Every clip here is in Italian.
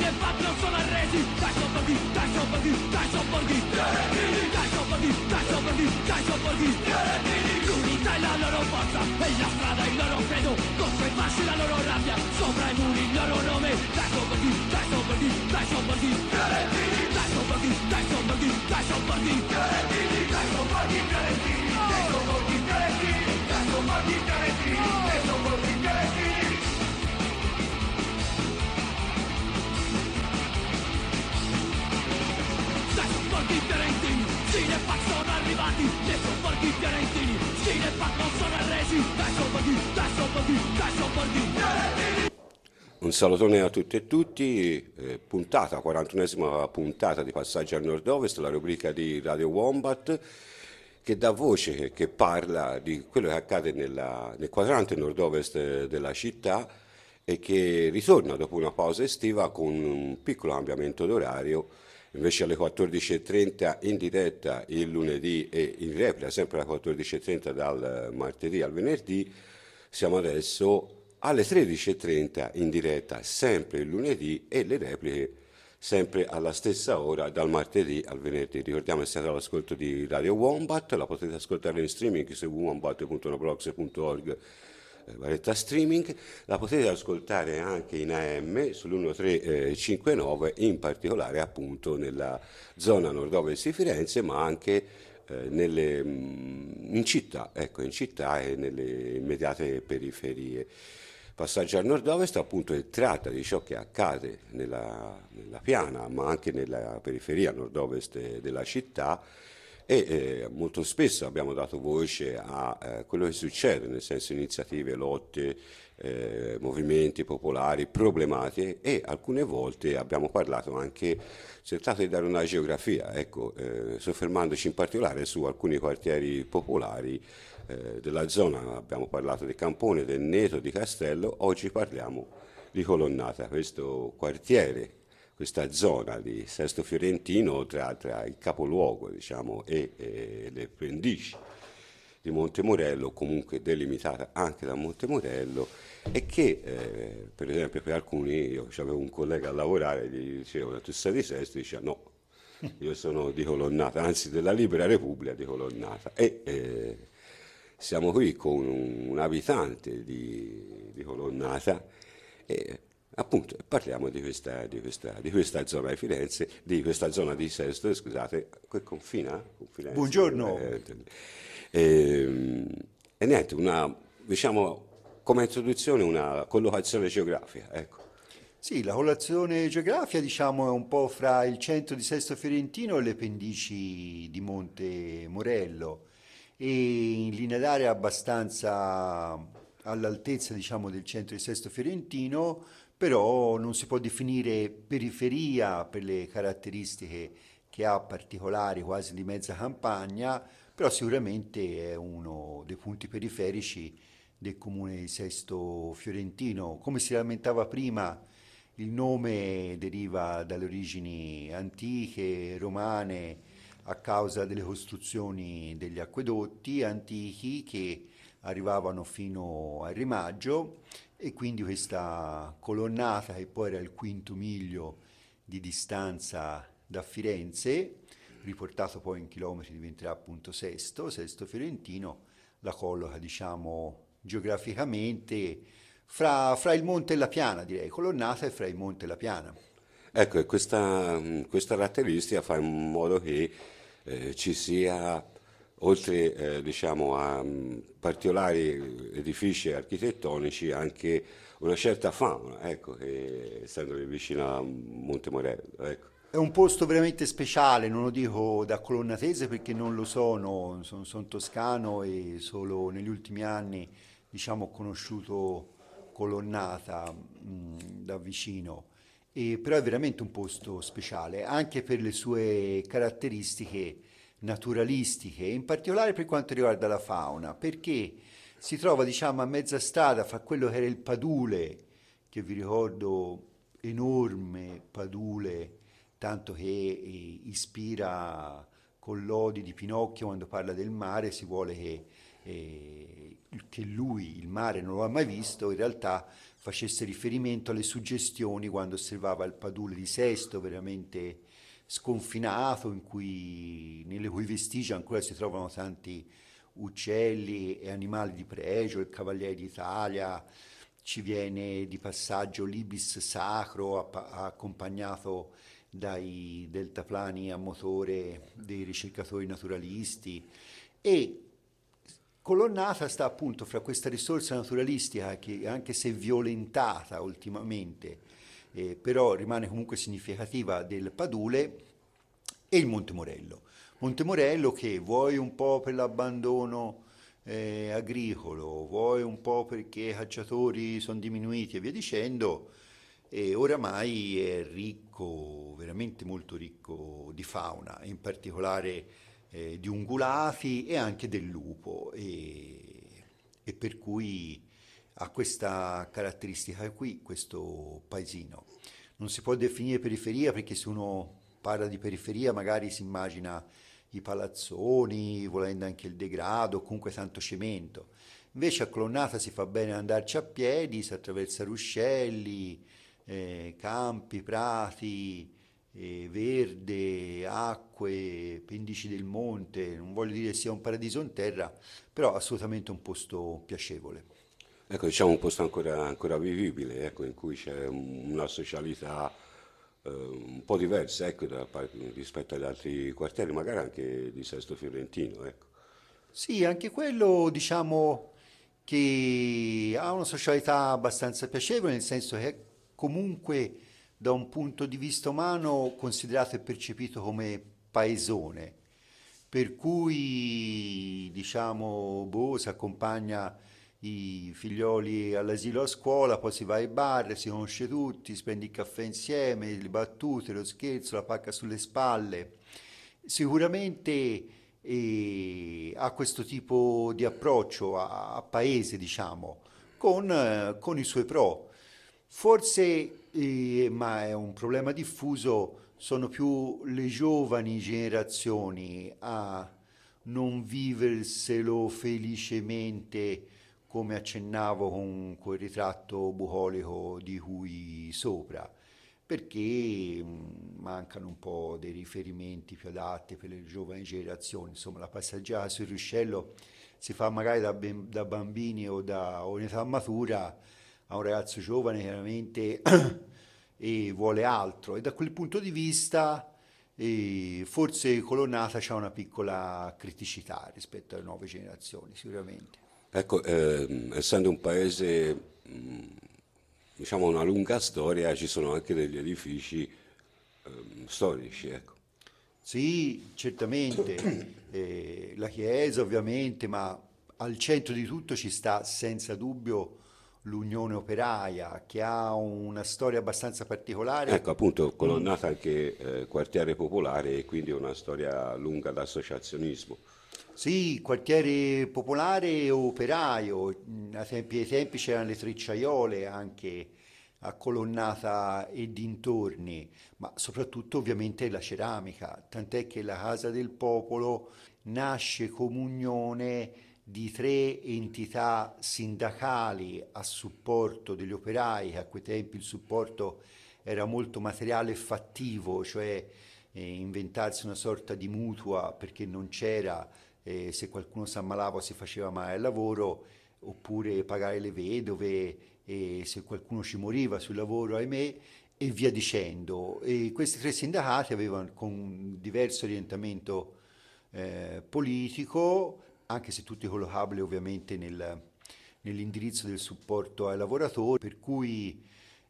Cinepac non sono arresi, dai sobborghi, dai sobborghi, dai sobborghi, dai sobborghi, dai sobborghi, dai sobborghi. L'unità è la loro forza, e la strada il loro credo, contro i fasci la loro rabbia, sopra i muri il loro nome. Dai sobborghi, dai sobborghi, dai sobborghi, dai sobborghi, dai sobborghi, dai sobborghi, dai sobborghi fiorentini, dai sobborghi fiorentini, dai sobborghi fiorentini, dai sobborghi fiorentini. Dai sobborghi fiorentini, Cinepac sono arrivati, dai sobborghi fiorentini, Cinepac non sono arresi, dai sobborghi, dai sobborghi, dai sobborghi fiorentini. Un salutone a tutti e tutti, puntata, 41esima puntata di Passaggio al Nord-Ovest, la rubrica di Radio Wombat che dà voce, che parla di quello che accade nel quadrante nord-ovest della città e che ritorna dopo una pausa estiva con un piccolo cambiamento d'orario, invece alle 14.30 in diretta il lunedì e in replica sempre alle 14.30 dal martedì al venerdì, siamo adesso alle 13.30 in diretta sempre il lunedì e le repliche sempre alla stessa ora dal martedì al venerdì. Ricordiamo che siete all'ascolto di Radio Wombat, la potete ascoltare in streaming su wombat.noblogs.org barretta streaming, la potete ascoltare anche in AM sull'1359, in particolare appunto nella zona nord-ovest di Firenze, ma anche in città, ecco, in città e nelle immediate periferie. Passaggio al nord-ovest appunto tratta di ciò che accade nella piana, ma anche nella periferia nord-ovest della città e molto spesso abbiamo dato voce a quello che succede, nel senso iniziative, lotte, movimenti popolari, problematiche e alcune volte abbiamo parlato anche, cercato di dare una geografia, ecco, soffermandoci in particolare su alcuni quartieri popolari della zona. Abbiamo parlato di Campone, del Neto, di Castello, oggi parliamo di Colonnata, questo quartiere, questa zona di Sesto Fiorentino tra il capoluogo diciamo, e le pendici di Montemorello, comunque delimitata anche da Montemorello, e che per esempio per alcuni, io avevo un collega a lavorare, gli dicevo tu sei di Sesto, diceva no, io sono di Colonnata, anzi della Libera Repubblica di Colonnata, e siamo qui con un abitante di Colonnata e appunto parliamo di questa zona di Firenze, di questa zona di Sesto, scusate, che confina con Firenze. Buongiorno. E niente, diciamo come introduzione una collocazione geografica, ecco. Sì, la colocazione geografica diciamo è un po' fra il centro di Sesto Fiorentino e le pendici di Monte Morello e in linea d'aria abbastanza all'altezza diciamo del centro di Sesto Fiorentino, però non si può definire periferia per le caratteristiche che ha particolari, quasi di mezza campagna, però sicuramente è uno dei punti periferici del comune di Sesto Fiorentino. Come si lamentava prima, il nome deriva dalle origini antiche, romane, a causa delle costruzioni degli acquedotti antichi che arrivavano fino al Rimaggio e quindi questa colonnata, che poi era il quinto miglio di distanza da Firenze, riportato poi in chilometri diventerà appunto Sesto Fiorentino, la colloca diciamo geograficamente fra il Monte e la Piana, direi, Colonnata e fra il Monte e la Piana. Ecco, e questa caratteristica fa in modo che ci sia, oltre diciamo a particolari edifici architettonici, anche una certa fama, ecco, che, essendo vicino a Montemorello, ecco. È un posto veramente speciale, non lo dico da colonnatese perché non lo sono, sono toscano e solo negli ultimi anni diciamo, ho conosciuto Colonnata da vicino, però è veramente un posto speciale anche per le sue caratteristiche naturalistiche, in particolare per quanto riguarda la fauna, perché si trova diciamo, a mezza strada fra quello che era il Padule, che vi ricordo enorme Padule, tanto che ispira con l'odi di Pinocchio quando parla del mare, si vuole che che lui il mare non lo ha mai visto, in realtà facesse riferimento alle suggestioni quando osservava il padule di Sesto, veramente sconfinato, nelle cui vestigia ancora si trovano tanti uccelli e animali di pregio, il Cavaliere d'Italia, ci viene di passaggio l'ibis sacro accompagnato dai deltaplani a motore dei ricercatori naturalisti, e Colonnata sta appunto fra questa risorsa naturalistica che, anche se violentata ultimamente, però rimane comunque significativa, del Padule, e il Monte Morello. Monte Morello che vuoi un po' per l'abbandono agricolo, vuoi un po' perché i cacciatori sono diminuiti e via dicendo, e oramai è ricco, veramente molto ricco di fauna, in particolare di ungulati e anche del lupo, e per cui ha questa caratteristica qui, questo paesino. Non si può definire periferia perché se uno parla di periferia magari si immagina i palazzoni, volendo anche il degrado, comunque tanto cemento. Invece a Colonnata si fa bene andarci a piedi, si attraversa ruscelli, campi, prati, verde, acque, pendici del monte. Non voglio dire sia un paradiso in terra, però assolutamente un posto piacevole. Ecco, diciamo un posto ancora vivibile, ecco, in cui c'è una socialità un po' diversa, ecco, rispetto agli altri quartieri, magari anche di Sesto Fiorentino, ecco. Sì, anche quello diciamo che ha una socialità abbastanza piacevole, nel senso che comunque da un punto di vista umano considerato e percepito come paesone, per cui diciamo si accompagna i figlioli all'asilo, a scuola, poi si va ai bar, si conosce tutti, si prende il caffè insieme, le battute, lo scherzo, la pacca sulle spalle. Sicuramente ha questo tipo di approccio a paese, diciamo, con i suoi pro. Forse, ma è un problema diffuso, sono più le giovani generazioni a non viverselo felicemente, come accennavo con quel ritratto bucolico di cui sopra, perché mancano un po' dei riferimenti più adatti per le giovani generazioni. Insomma, la passeggiata sul ruscello si fa magari da bambini o in età matura, a un ragazzo giovane chiaramente e vuole altro, e da quel punto di vista forse Colonnata c'ha una piccola criticità rispetto alle nuove generazioni, sicuramente. Ecco, essendo un paese, diciamo, una lunga storia, ci sono anche degli edifici storici, ecco. Sì, certamente, la Chiesa ovviamente, ma al centro di tutto ci sta senza dubbio l'Unione Operaia, che ha una storia abbastanza particolare. Ecco, appunto, Colonnata anche quartiere popolare e quindi una storia lunga d'associazionismo. Sì, quartiere popolare e operaio, ai tempi c'erano le trecciaiole anche a Colonnata e dintorni, ma soprattutto ovviamente la ceramica, tant'è che la Casa del Popolo nasce come unione di tre entità sindacali a supporto degli operai, che a quei tempi il supporto era molto materiale e fattivo, cioè inventarsi una sorta di mutua perché non c'era, se qualcuno si ammalava o si faceva male al lavoro, oppure pagare le vedove, e se qualcuno ci moriva sul lavoro, ahimè, e via dicendo. E questi tre sindacati avevano con un diverso orientamento politico, anche se tutti collocabili ovviamente nell'indirizzo del supporto ai lavoratori, per cui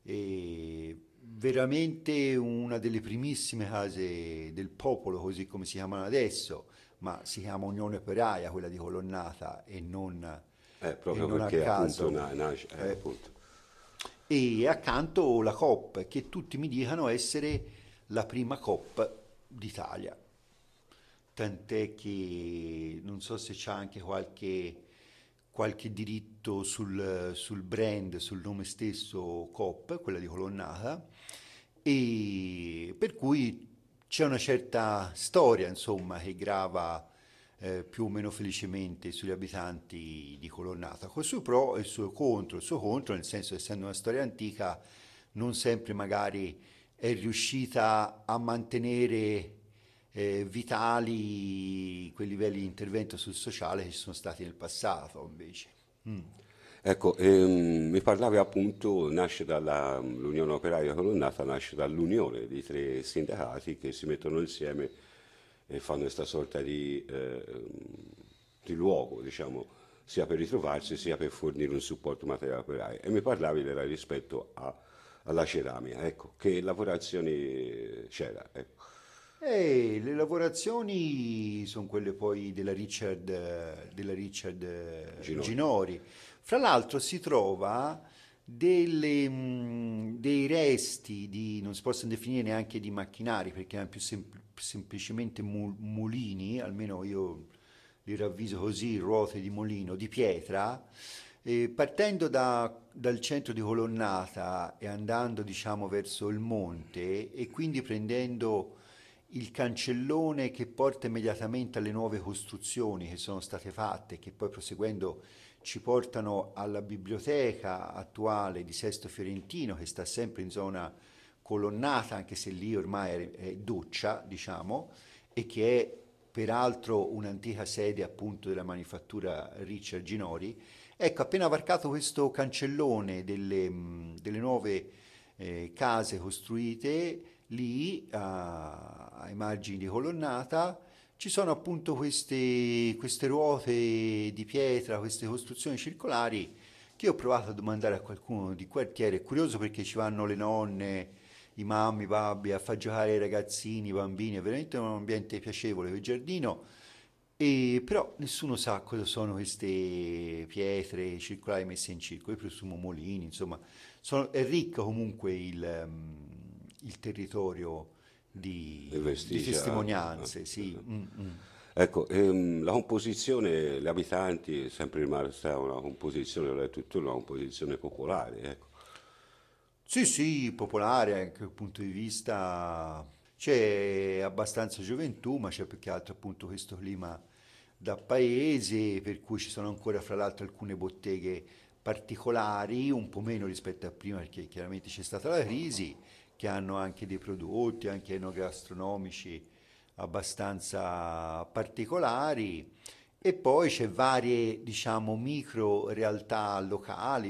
veramente una delle primissime case del popolo, così come si chiamano adesso, ma si chiama Unione Operaia, quella di Colonnata, e non Proprio a perché caso. appunto nasce, appunto. E accanto la Coop, che tutti mi dicono essere la prima Coop d'Italia. Tant'è che non so se c'è anche qualche diritto sul brand, sul nome stesso Coop, quella di Colonnata, e per cui c'è una certa storia, insomma, che grava più o meno felicemente sugli abitanti di Colonnata, con il suo pro e il suo contro, nel senso, essendo una storia antica, non sempre magari è riuscita a mantenere vitali quei livelli di intervento sul sociale che ci sono stati nel passato, invece. Ecco, mi parlavi appunto, l'Unione Operaia Colonnata nasce dall'unione di 3 sindacati che si mettono insieme e fanno questa sorta di luogo, diciamo, sia per ritrovarsi sia per fornire un supporto materiale operaio. E mi parlavi era rispetto alla ceramica, ecco, che lavorazioni c'era, ecco. Le lavorazioni sono quelle poi della Richard Ginori. Ginori. Fra l'altro si trova dei resti non si possono definire neanche di macchinari perché erano più semplicemente mulini, almeno io li ravviso così, ruote di mulino, di pietra, partendo dal centro di Colonnata e andando diciamo verso il monte e quindi prendendo il cancellone che porta immediatamente alle nuove costruzioni che sono state fatte, che poi proseguendo ci portano alla biblioteca attuale di Sesto Fiorentino, che sta sempre in zona Colonnata, anche se lì ormai è doccia, diciamo, e che è peraltro un'antica sede appunto della manifattura Richard Ginori. Ecco, appena varcato questo cancellone delle nuove case costruite, lì ai margini di Colonnata ci sono appunto queste ruote di pietra, queste costruzioni circolari che ho provato a domandare a qualcuno di quartiere. È curioso perché ci vanno le nonne, i mammi, i babbi a far giocare i ragazzini, i bambini, è veramente un ambiente piacevole quel giardino. E però nessuno sa cosa sono queste pietre circolari messe in circolo, io presumo mulini, insomma, è ricco comunque il territorio di testimonianze, sì. Ecco, la composizione, gli abitanti è sempre rimasta una composizione, è tuttora una composizione popolare, ecco. Sì, popolare anche dal punto di vista, c'è abbastanza gioventù, ma c'è più che altro appunto questo clima da paese, per cui ci sono ancora fra l'altro alcune botteghe particolari, un po' meno rispetto a prima perché chiaramente c'è stata la crisi, che hanno anche dei prodotti, anche enogastronomici abbastanza particolari e poi c'è varie, diciamo, micro realtà locali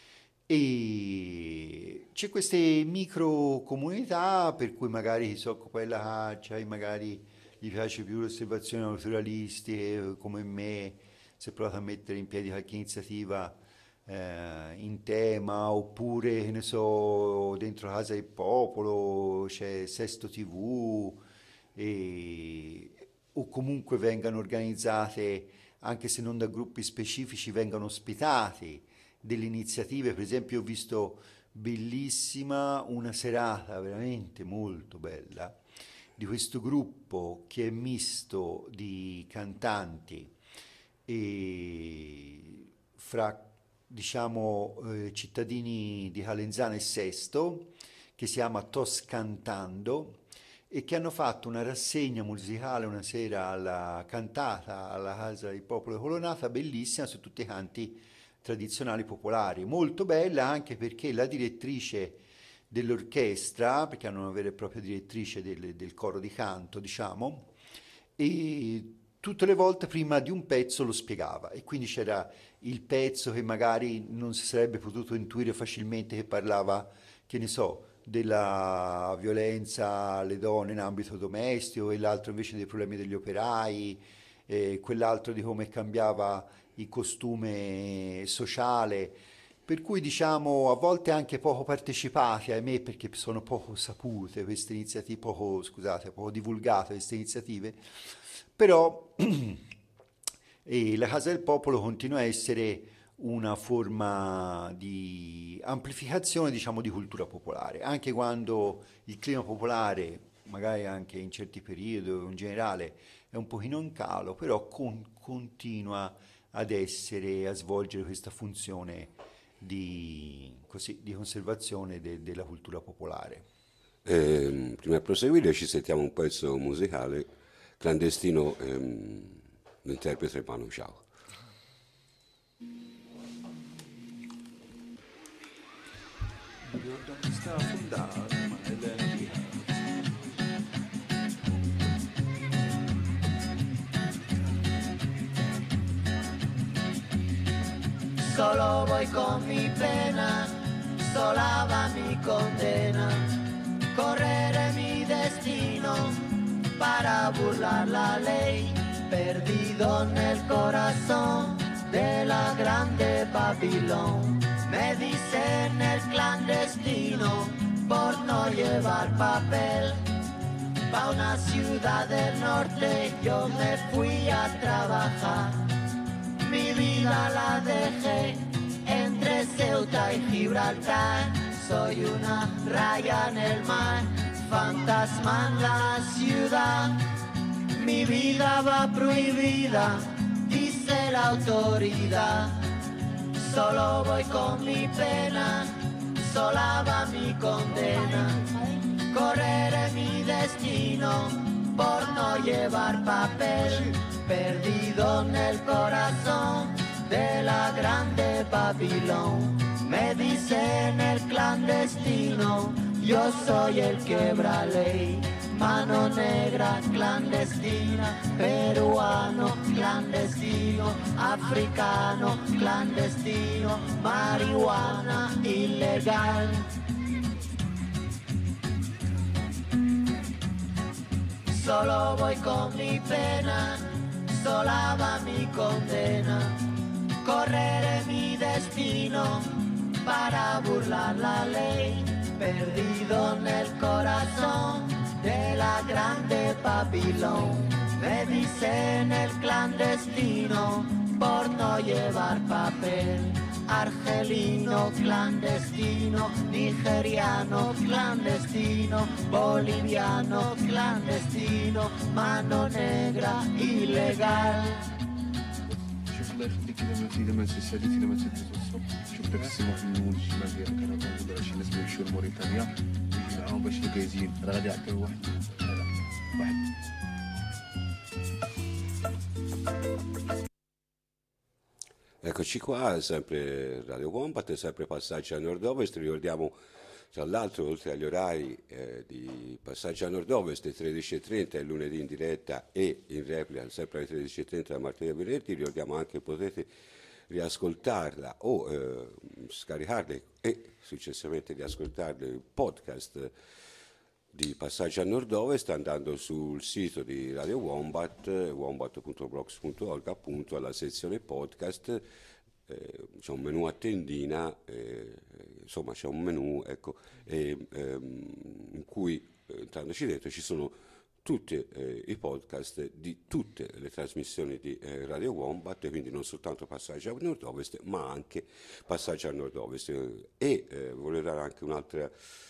e c'è queste micro comunità per cui magari chi si occupa della caccia e magari gli piace più le osservazioni naturalistiche come me, si è provato a mettere in piedi qualche iniziativa in tema, oppure che ne so, dentro Casa del Popolo c'è Sesto TV o comunque vengano organizzate, anche se non da gruppi specifici, vengano ospitati delle iniziative. Per esempio ho visto bellissima una serata veramente molto bella di questo gruppo che è misto di cantanti e fra diciamo cittadini di Calenzano e Sesto, che si chiama Toscantando e che hanno fatto una rassegna musicale una sera alla cantata alla Casa del Popolo Colonnata, bellissima, su tutti i canti tradizionali popolari, molto bella anche perché la direttrice dell'orchestra, perché hanno una vera e propria direttrice del coro di canto, diciamo, e tutte le volte prima di un pezzo lo spiegava e quindi c'era il pezzo che magari non si sarebbe potuto intuire facilmente, che parlava, che ne so, della violenza alle donne in ambito domestico, e l'altro invece dei problemi degli operai, quell'altro di come cambiava il costume sociale, per cui diciamo a volte anche poco partecipate, ahimè, perché sono poco sapute queste iniziative, poco divulgate queste iniziative, però la Casa del Popolo continua a essere una forma di amplificazione, diciamo, di cultura popolare, anche quando il clima popolare, magari anche in certi periodi o in generale, è un pochino in calo, però continua ad essere, a svolgere questa funzione di conservazione della cultura popolare. Prima di proseguire ci sentiamo un pezzo musicale clandestino, l'interprete Manu Chao. Solo voy con mi pena, sola va mi condena, correré mi destino para burlar la ley, perdido en el corazón de la grande Babilón. Me dicen el clandestino por no llevar papel. Pa' una ciudad del norte yo me fui a trabajar. Mi vida la dejé entre Ceuta y Gibraltar. Soy una raya en el mar, fantasma en la ciudad. Mi vida va prohibida, dice la autoridad. Solo voy con mi pena, sola va mi condena. Correré mi destino por no llevar papel, perdido en el corazón de la grande Babilón. Me dicen el clandestino, yo soy el quebra ley. Mano negra clandestina, peruano clandestino, africano clandestino, marihuana ilegal. Solo voy con mi pena, sola va mi condena. Correré mi destino para burlar la ley, perdido en el corazón de la grande Babilón. Me dicen el clandestino por no llevar papel. Argelino clandestino, nigeriano clandestino, boliviano clandestino, mano negra ilegal. شوف الله يخليك اذا ما تساليتي اذا ما تدوز الصبح شوف داك السيمون في النمو الشمال ديالك انا كنقول راه شي ناس يمشيو لموريتانيا يجي معاهم باش الكازين راه غادي يعطيو واحد Eccoci qua, sempre Radio Wombat, sempre Passaggio a Nord-Ovest. Ricordiamo tra l'altro, oltre agli orari di Passaggio a Nord-Ovest, 13:30 il lunedì in diretta e in replica sempre alle 13:30 da martedì a venerdì, ricordiamo anche che potete riascoltarla o scaricarle e successivamente riascoltarle il podcast di Passaggio a Nord-Ovest andando sul sito di Radio Wombat, wombat.blogs.org, appunto alla sezione podcast. C'è un menu a tendina, insomma c'è un menu, ecco, in cui entrandoci dentro ci sono tutti i podcast di tutte le trasmissioni di Radio Wombat, quindi non soltanto Passaggio a Nord-Ovest ma anche Passaggio a Nord-Ovest. E volevo dare anche un altro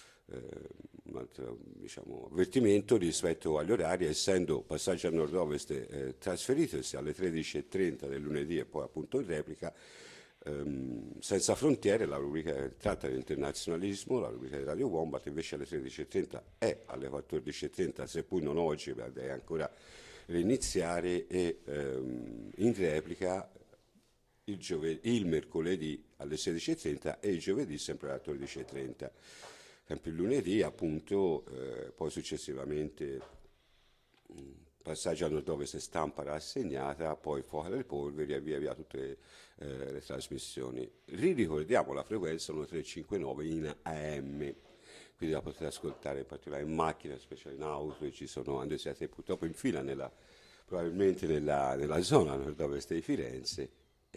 diciamo, avvertimento rispetto agli orari, essendo Passaggio a Nord-Ovest trasferitosi alle 13:30 del lunedì e poi appunto in replica. Senza frontiere, la rubrica che tratta dell'internazionalismo, la rubrica di Radio Wombat invece alle 13:30 è alle 14:30, seppur non oggi, deve ancora riniziare, e in replica il mercoledì alle 16:30 e il giovedì sempre alle 14:30. Sempre il lunedì appunto, poi successivamente Passaggio a Nord-Ovest, stampa rassegnata, poi Fuoco delle Polveri e via via tutte le trasmissioni. Ricordiamo la frequenza 1359 in AM, quindi la potete ascoltare in particolare in macchina, speciale in auto, e ci sono, quando siete purtroppo in fila probabilmente nella zona nord-ovest di Firenze.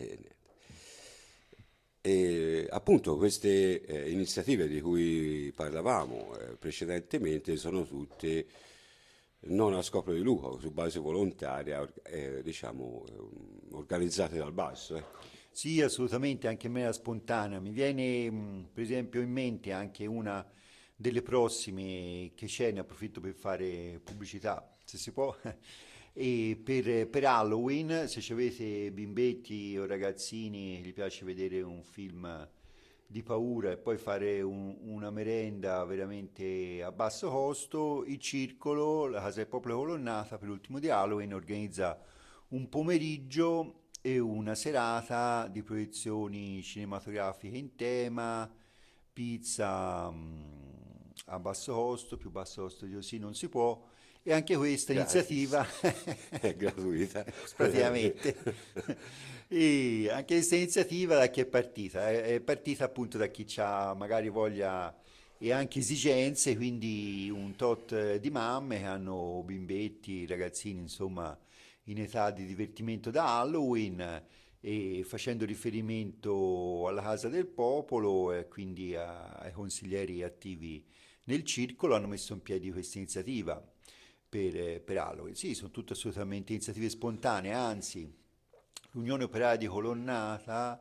E appunto queste iniziative di cui parlavamo precedentemente sono tutte non a scopo di lucro, su base volontaria, diciamo, organizzate dal basso. Sì, assolutamente, anche in maniera spontanea. Mi viene per esempio in mente anche una delle prossime che c'è, ne approfitto per fare pubblicità, se si può, e per Halloween, se ci avete bimbetti o ragazzini che gli piace vedere un film di paura e poi fare una merenda veramente a basso costo, il Circolo, la Casa del Popolo Colonnata, per l'ultimo di Halloween organizza un pomeriggio e una serata di proiezioni cinematografiche in tema, pizza a basso costo, più basso costo di così non si può, e anche questa iniziativa è gratuita. praticamente. E anche questa iniziativa da chi è partita? È partita appunto da chi ha magari voglia e anche esigenze, quindi un tot di mamme che hanno bimbetti, ragazzini, insomma, in età di divertimento da Halloween, e facendo riferimento alla Casa del Popolo e quindi ai consiglieri attivi nel circolo hanno messo in piedi questa iniziativa per Halloween. Sì, sono tutte assolutamente iniziative spontanee, anzi l'Unione Operaia di Colonnata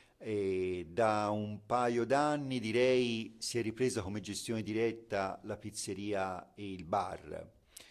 da un paio d'anni direi si è ripresa come gestione diretta la pizzeria e il bar,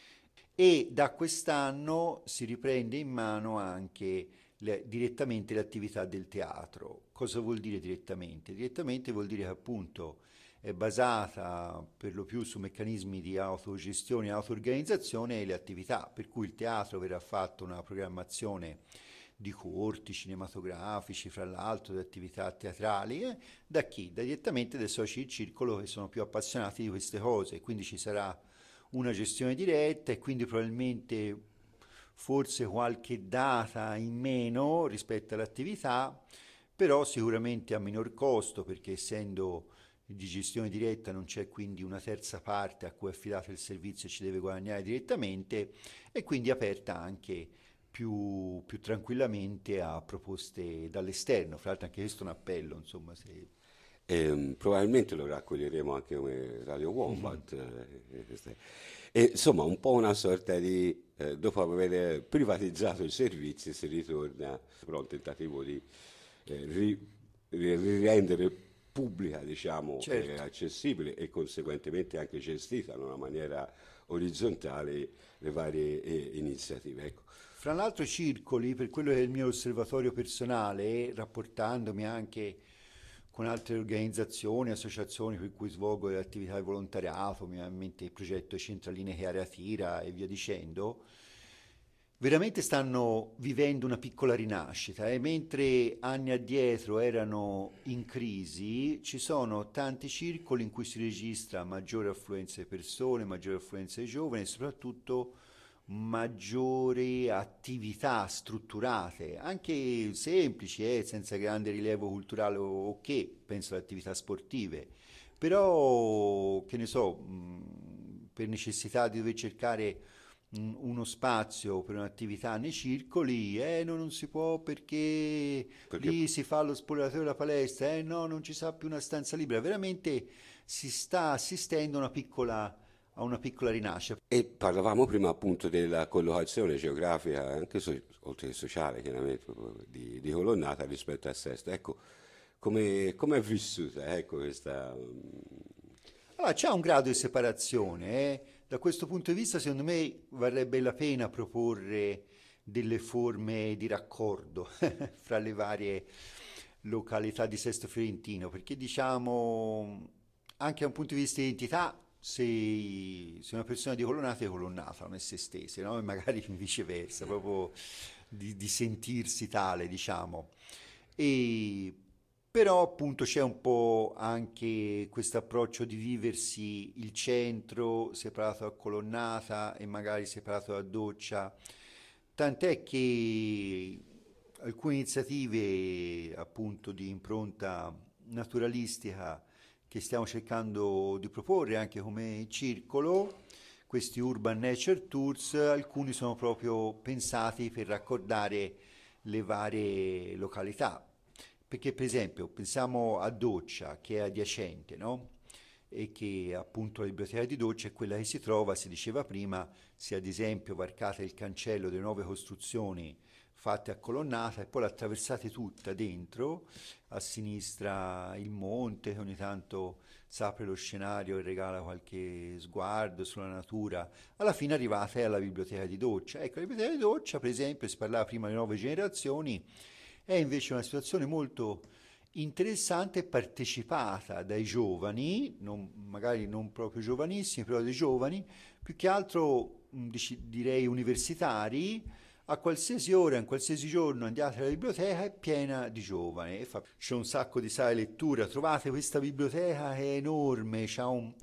e da quest'anno si riprende in mano anche direttamente l'attività del teatro. Cosa vuol dire direttamente? Direttamente vuol dire che appunto è basata per lo più su meccanismi di autogestione e auto-organizzazione le attività, per cui il teatro verrà fatto una programmazione di corti cinematografici, fra l'altro di attività teatrali, da chi? Direttamente dai soci del circolo che sono più appassionati di queste cose, quindi ci sarà una gestione diretta e quindi probabilmente forse qualche data in meno rispetto all'attività, però sicuramente a minor costo, perché essendo di gestione diretta non c'è quindi una terza parte a cui è affidato il servizio e ci deve guadagnare direttamente, e quindi aperta anche più tranquillamente a proposte dall'esterno. Fra l'altro anche questo è un appello, insomma, se... Probabilmente lo raccoglieremo anche come Radio Wombat. Insomma, un po' una sorta di, dopo aver privatizzato i servizi, si ritorna però a un tentativo di rendere pubblica, diciamo, Certo. accessibile e conseguentemente anche gestita in una maniera orizzontale le varie iniziative. Ecco. Fra l'altro i circoli, per quello che è il mio osservatorio personale, rapportandomi anche con altre organizzazioni, associazioni per cui svolgo delle attività di volontariato, mi viene in mente il progetto Centraline che Area Tira e via dicendo, veramente stanno vivendo una piccola rinascita, e mentre anni addietro erano in crisi, ci sono tanti circoli in cui si registra maggiore affluenza di persone, maggiore affluenza di giovani e soprattutto maggiori attività strutturate, anche semplici, senza grande rilievo culturale o che, penso alle attività sportive, però che ne so, per necessità di dover cercare uno spazio per un'attività nei circoli, non si può perché lì si fa lo spogliatoio della palestra, no, non ci sa più una stanza libera, veramente si sta assistendo a una piccola rinascita. E parlavamo prima appunto della collocazione geografica, anche oltre che sociale, chiaramente, di Colonnata rispetto a Sesto. Ecco, come è vissuta, ecco, questa... Allora, c'è un grado di separazione. Da questo punto di vista, secondo me, varrebbe la pena proporre delle forme di raccordo fra le varie località di Sesto Fiorentino, perché diciamo, anche da un punto di vista di identità, se una persona di Colonnata è Colonnata, non è se stessa, no? E magari viceversa, proprio di sentirsi tale, diciamo. E però appunto c'è un po' anche questo approccio di viversi il centro separato da Colonnata e magari separato da Doccia, tant'è che alcune iniziative appunto di impronta naturalistica che stiamo cercando di proporre anche come circolo, questi Urban Nature Tours, alcuni sono proprio pensati per raccordare le varie località. Perché per esempio pensiamo a Doccia, che è adiacente, no? E che appunto la biblioteca di Doccia è quella che si trova, si diceva prima, se ad esempio varcate il cancello delle nuove costruzioni fatte a Colonnata e poi l'attraversate tutta dentro, a sinistra il monte che ogni tanto s'apre lo scenario e regala qualche sguardo sulla natura, alla fine arrivate alla biblioteca di Doccia. Ecco, la biblioteca di Doccia, per esempio, si parlava prima delle nuove generazioni, è invece una situazione molto interessante, partecipata dai giovani, magari non proprio giovanissimi, però dai giovani, più che altro direi universitari, a qualsiasi ora, in qualsiasi giorno andate alla biblioteca, è piena di giovani. C'è un sacco di sale lettura, trovate questa biblioteca che è enorme, c'ha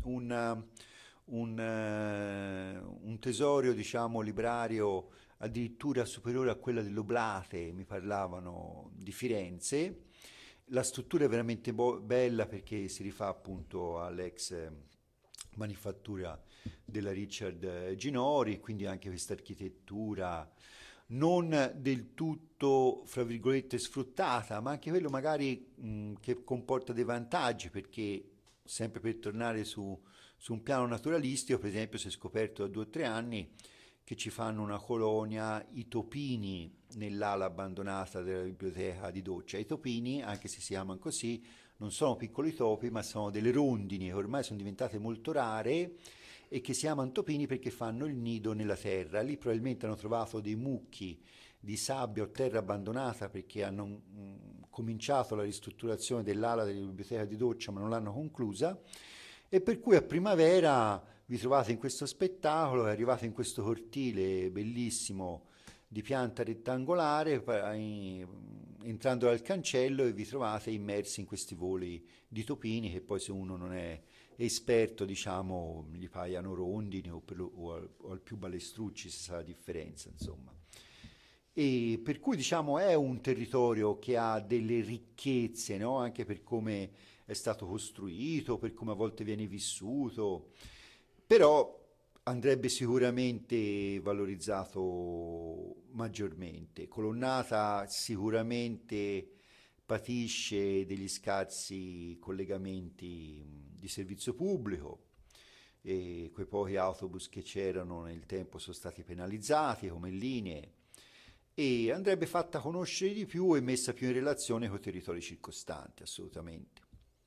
un tesoro, diciamo, librario addirittura superiore a quella dell'Oblate, mi parlavano di Firenze. La struttura è veramente bella perché si rifà appunto all'ex manifattura della Richard Ginori, quindi anche questa architettura non del tutto, fra virgolette, sfruttata, ma anche quello magari che comporta dei vantaggi, perché sempre per tornare su un piano naturalistico, per esempio, si è scoperto da 2 o 3 anni che ci fanno una colonia, i topini, nell'ala abbandonata della biblioteca di Doccia. I topini, anche se si chiamano così, non sono piccoli topi, ma sono delle rondini che ormai sono diventate molto rare e che si chiamano topini perché fanno il nido nella terra. Lì probabilmente hanno trovato dei mucchi di sabbia o terra abbandonata perché hanno cominciato la ristrutturazione dell'ala della biblioteca di Doccia ma non l'hanno conclusa, e per cui a primavera vi trovate in questo spettacolo, arrivate in questo cortile bellissimo di pianta rettangolare, entrando dal cancello, e vi trovate immersi in questi voli di topini che poi, se uno non è esperto, diciamo, gli paiano rondini o al più balestrucci, si sa la differenza, insomma. E per cui, diciamo, è un territorio che ha delle ricchezze, no? Anche per come è stato costruito, per come a volte viene vissuto, però andrebbe sicuramente valorizzato maggiormente. Colonnata sicuramente patisce degli scarsi collegamenti di servizio pubblico, e quei pochi autobus che c'erano nel tempo sono stati penalizzati come linee, e andrebbe fatta conoscere di più e messa più in relazione con i territori circostanti, assolutamente.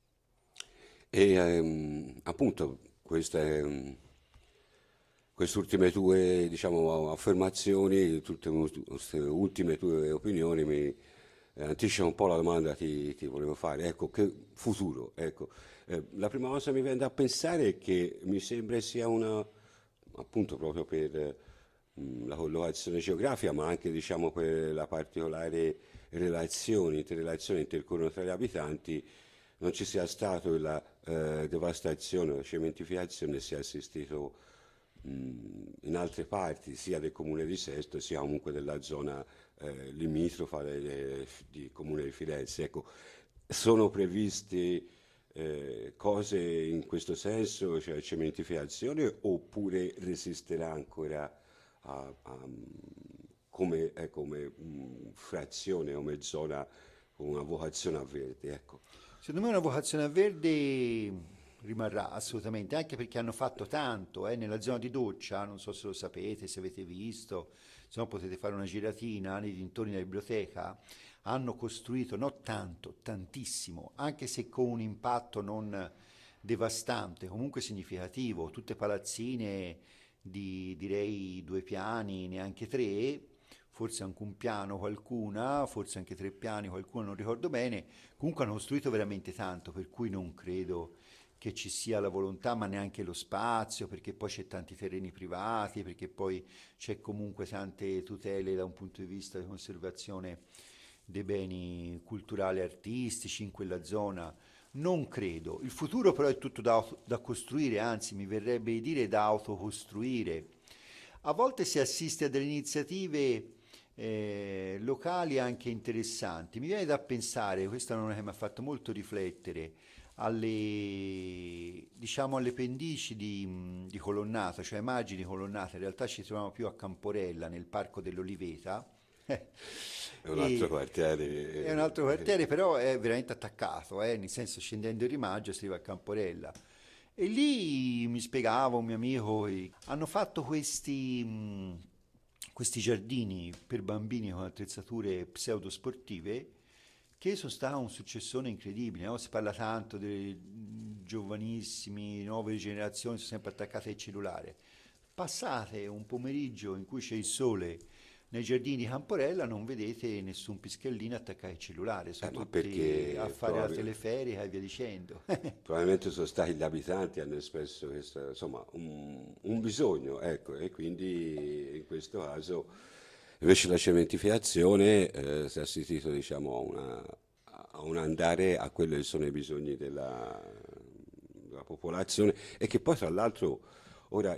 E appunto queste ultime tue, diciamo, affermazioni, tutte queste ultime tue opinioni mi anticipano un po' la domanda che ti volevo fare. Ecco, che futuro? Ecco, la prima cosa che mi viene da pensare è che mi sembra sia una, appunto proprio per la collocazione geografica, ma anche, diciamo, per la particolare interrelazione intercorrono tra gli abitanti, non ci sia stato la devastazione, la cementificazione, si è assistito in altre parti, sia del comune di Sesto, sia comunque della zona limitrofa di comune di Firenze. Ecco, sono previste cose in questo senso, cioè cementificazione, oppure resisterà ancora come frazione, come zona con una vocazione a verde? Ecco. Secondo me una vocazione a verde rimarrà assolutamente, anche perché hanno fatto tanto nella zona di Doccia, non so se lo sapete, se avete visto, se no potete fare una giratina nei dintorni della biblioteca. Hanno costruito, no tanto, tantissimo, anche se con un impatto non devastante, comunque significativo, tutte palazzine di, direi, 2 piani, neanche 3, forse anche un piano qualcuna, forse anche 3 piani qualcuna, non ricordo bene. Comunque hanno costruito veramente tanto, per cui non credo che ci sia la volontà, ma neanche lo spazio, perché poi c'è tanti terreni privati, perché poi c'è comunque tante tutele da un punto di vista di conservazione dei beni culturali e artistici in quella zona. Non credo. Il futuro però è tutto da costruire, anzi mi verrebbe di dire da autocostruire. A volte si assiste a delle iniziative locali anche interessanti. Mi viene da pensare, questa non è che mi ha fatto molto riflettere, alle pendici di Colonnata, cioè margini di Colonnata. In realtà ci troviamo più a Camporella, nel Parco dell'Oliveta. È un altro quartiere. È un altro quartiere, però è veramente attaccato, nel senso, scendendo il Rimaggio si arriva a Camporella. E lì mi spiegava un mio amico, hanno fatto questi giardini per bambini con attrezzature pseudosportive che sono stati un successone incredibile, no? Si parla tanto dei giovanissimi, nuove generazioni, sono sempre attaccate al cellulare. Passate un pomeriggio in cui c'è il sole nei giardini di Camporella, non vedete nessun pischellino attaccato al cellulare, sono tutti a fare la teleferica e via dicendo. Probabilmente sono stati gli abitanti, hanno espresso questo, insomma, un bisogno, ecco, e quindi in questo caso Invece la cementificazione si è assistito, diciamo, a un andare a quelli che sono i bisogni della popolazione, e che poi tra l'altro ora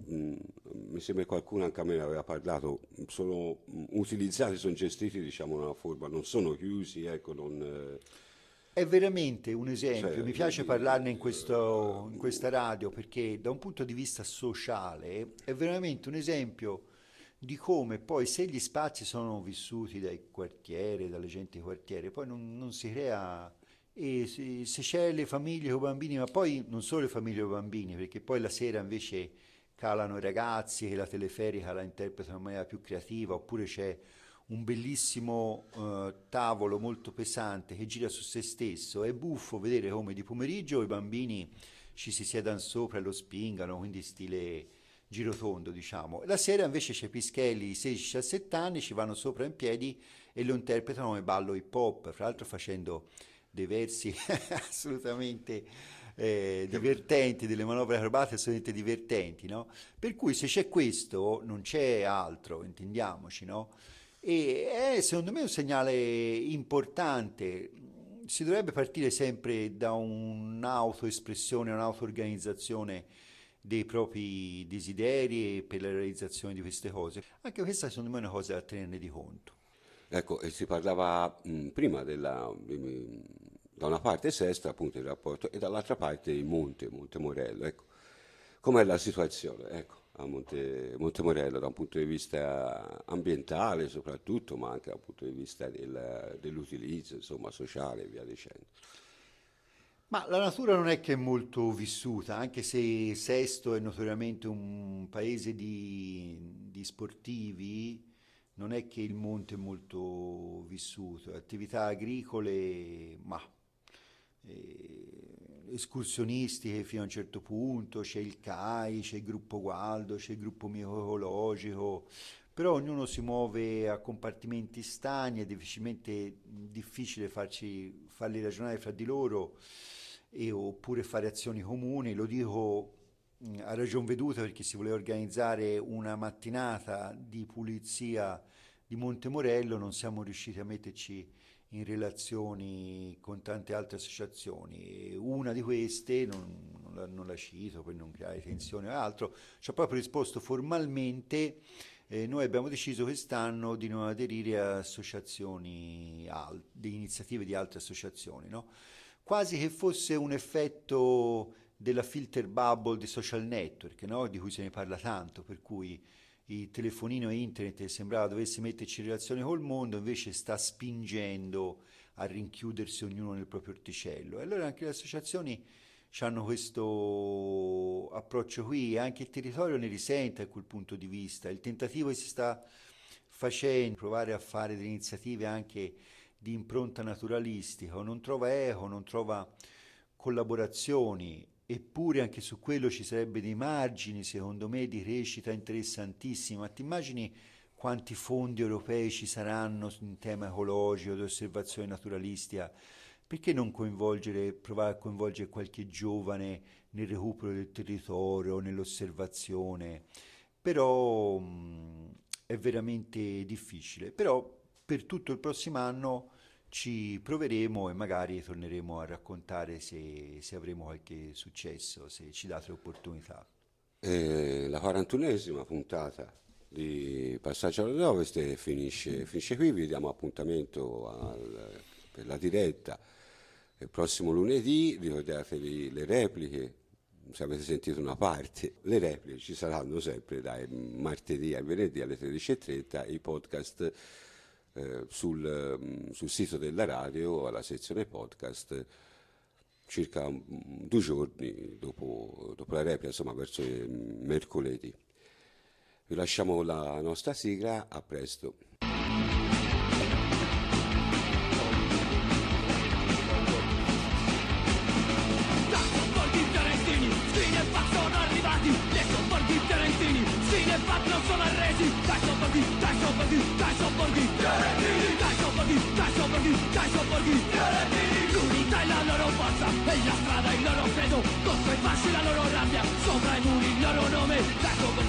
mi sembra che qualcuno anche a me ne aveva parlato, sono utilizzati, sono gestiti, diciamo, in una forma, non sono chiusi, ecco, non... È veramente un esempio, Cioè, mi piace parlarne in questa radio, perché da un punto di vista sociale è veramente un esempio di come poi, se gli spazi sono vissuti dai quartieri, dalle gente di quartiere, poi non si crea, e se c'è le famiglie con bambini, ma poi non solo le famiglie con bambini, perché poi la sera invece calano i ragazzi che la teleferica la interpretano in maniera più creativa, oppure c'è un bellissimo tavolo molto pesante che gira su se stesso. È buffo vedere come di pomeriggio i bambini ci si siedano sopra e lo spingano, quindi stile girotondo, diciamo. La sera invece c'è Pischelli di 16-17 anni, ci vanno sopra in piedi e lo interpretano come ballo hip hop, fra l'altro facendo dei versi assolutamente divertenti, delle manovre acrobatiche assolutamente divertenti, no? Per cui se c'è questo non c'è altro, intendiamoci, no? E è secondo me un segnale importante. Si dovrebbe partire sempre da un'autoespressione, un'auto-organizzazione dei propri desideri per la realizzazione di queste cose. Anche questa secondo me è una cosa da tenerne di conto. Ecco, e si parlava prima da una parte Sesta, appunto, il rapporto, e dall'altra parte il Monte Morello. Ecco, com'è la situazione? Ecco, a Monte Morello da un punto di vista ambientale soprattutto, ma anche dal punto di vista dell'utilizzo, insomma, sociale e via dicendo. Ma la natura non è che è molto vissuta, anche se Sesto è notoriamente un paese di sportivi, non è che il monte è molto vissuto. Attività agricole, ma escursionistiche fino a un certo punto, c'è il CAI, c'è il gruppo Gualdo, c'è il gruppo microecologico, però ognuno si muove a compartimenti stagni, è difficile farli ragionare fra di loro, oppure fare azioni comuni. Lo dico a ragion veduta, perché si voleva organizzare una mattinata di pulizia di Monte Morello, non siamo riusciti a metterci in relazioni con tante altre associazioni. Una di queste, non la cito per non creare tensione o altro, ci ha proprio risposto formalmente: noi abbiamo deciso quest'anno di non aderire a associazioni, di iniziative di altre associazioni, no? Quasi che fosse un effetto della filter bubble di social network, no? Di cui se ne parla tanto, per cui il telefonino e internet sembrava dovesse metterci in relazione col mondo, invece sta spingendo a rinchiudersi ognuno nel proprio orticello. E allora anche le associazioni hanno questo approccio qui, e anche il territorio ne risente a quel punto di vista. Il tentativo che si sta facendo, provare a fare delle iniziative anche di impronta naturalistica, non trova eco, non trova collaborazioni, eppure anche su quello ci sarebbe dei margini, secondo me, di crescita interessantissima. Ti immagini quanti fondi europei ci saranno in tema ecologico, di osservazione naturalistica? Perché non provare a coinvolgere qualche giovane nel recupero del territorio, nell'osservazione? Però è veramente difficile. Però per tutto il prossimo anno ci proveremo e magari torneremo a raccontare se avremo qualche successo, se ci date l'opportunità. La 41esima puntata di Passaggio all'Ovest finisce qui. Vi diamo appuntamento per la diretta il prossimo lunedì. Ricordatevi le repliche, se avete sentito una parte, le repliche ci saranno sempre dai martedì al venerdì alle 13:30, i podcast sul sito della radio, alla sezione podcast, circa 2 giorni dopo la replica, insomma verso il mercoledì. Vi lasciamo la nostra sigla, a presto. Non sono arresi, dai sobborghi, dai sobborghi, dai sobborghi, dai sobborghi, dai sobborghi, dai sobborghi, l'unità è la loro forza, e la strada il loro credo, contro i fasci la loro rabbia, sopra i muri il loro nome, dai sobborghi.